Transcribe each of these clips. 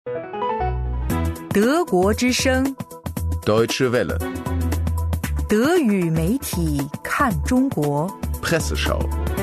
德国之声 Deutsche Welle 德语媒体看中国 Presseschau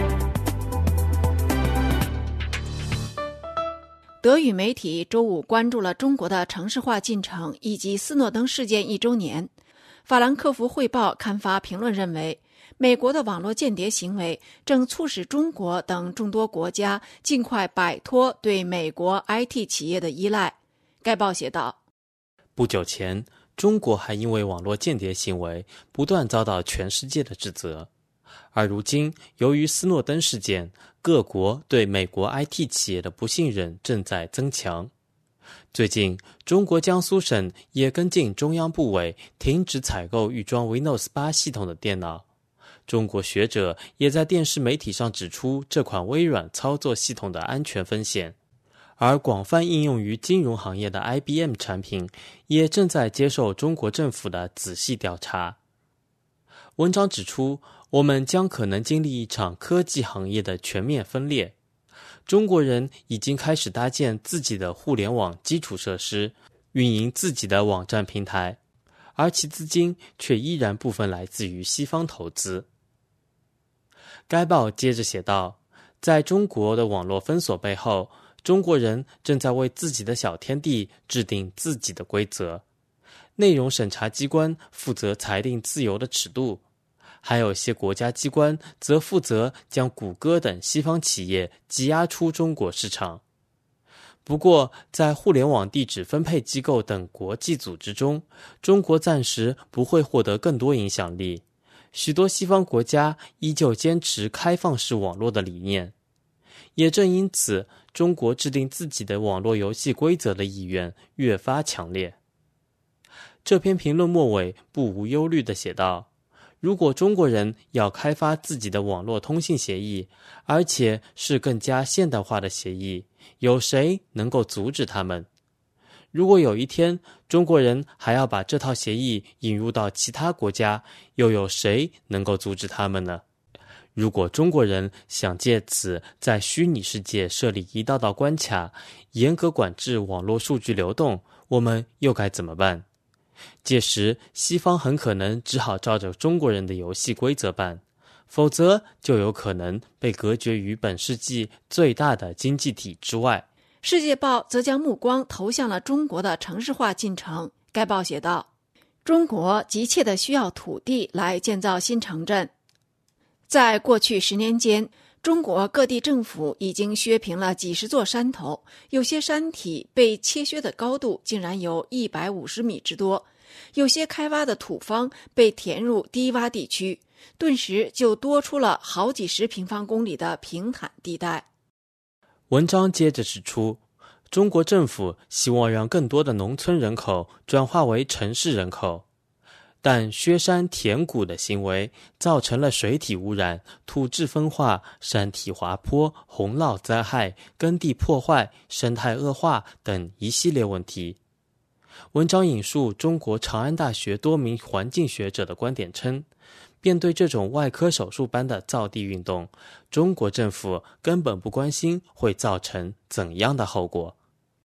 德语媒体周五关注了中国的城市化进程以及斯诺登事件1周年。法兰克福汇报刊发评论认为，美国的网络间谍行为正促使中国等众多国家尽快摆脱对美国 IT 企业的依赖。该报写道， 不久前，中国还因为网络间谍行为不断遭到全世界的指责，而如今由于斯诺登事件，各国对美国 IT 企业的不信任正在增强。最近，中国江苏省也跟进中央部委停止采购预装 Windows 8系统的电脑。中国学者也在电视媒体上指出这款微软操作系统的安全风险，而广泛应用于金融行业的 IBM 产品也正在接受中国政府的仔细调查。文章指出，我们将可能经历一场科技行业的全面分裂。中国人已经开始搭建自己的互联网基础设施，运营自己的网站平台，而其资金却依然部分来自于西方投资。该报接着写道，在中国的网络封锁背后，中国人正在为自己的小天地制定自己的规则。内容审查机关负责裁定自由的尺度，还有些国家机关则负责将谷歌等西方企业挤压出中国市场。不过，在互联网地址分配机构等国际组织中，中国暂时不会获得更多影响力。许多西方国家依旧坚持开放式网络的理念。也正因此，中国制定自己的网络游戏规则的意愿越发强烈。这篇评论末尾不无忧虑地写道，如果中国人要开发自己的网络通信协议，而且是更加现代化的协议，有谁能够阻止他们？如果有一天中国人还要把这套协议引入到其他国家，又有谁能够阻止他们呢？如果中国人想借此在虚拟世界设立一道道关卡，严格管制网络数据流动，我们又该怎么办？届时，西方很可能只好照着中国人的游戏规则办，否则就有可能被隔绝于本世纪最大的经济体之外。 世界报则将目光投向了中国的城市化进程。该报写道，中国急切地需要土地来建造新城镇。在过去10年间，中国各地政府已经削平了几十座山头，有些山体被切削的高度竟然有150米之多，有些开挖的土方被填入低洼地区，顿时就多出了好几十平方公里的平坦地带。 文章接着指出，中国政府希望让更多的农村人口转化为城市人口，但削山填谷的行为造成了水体污染、土质风化、山体滑坡、洪涝灾害、耕地破坏、生态恶化等一系列问题。文章引述中国长安大学多名环境学者的观点称，面对这种外科手术般的造地运动，中国政府根本不关心会造成怎样的后果。